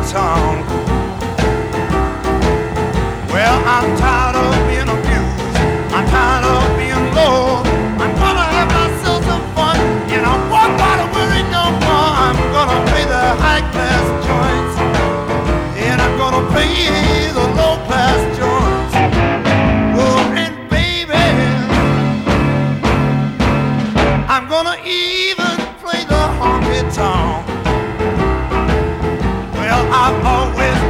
tongue. Well, I'm tired of being abused. I'm tired of being low. I'm gonna have myself some fun, and I walk by the worry no more. I'm gonna play the high class joints, and I'm gonna play the low class joints. Oh, and baby, I'm gonna even play the honky tonk. Well, I've always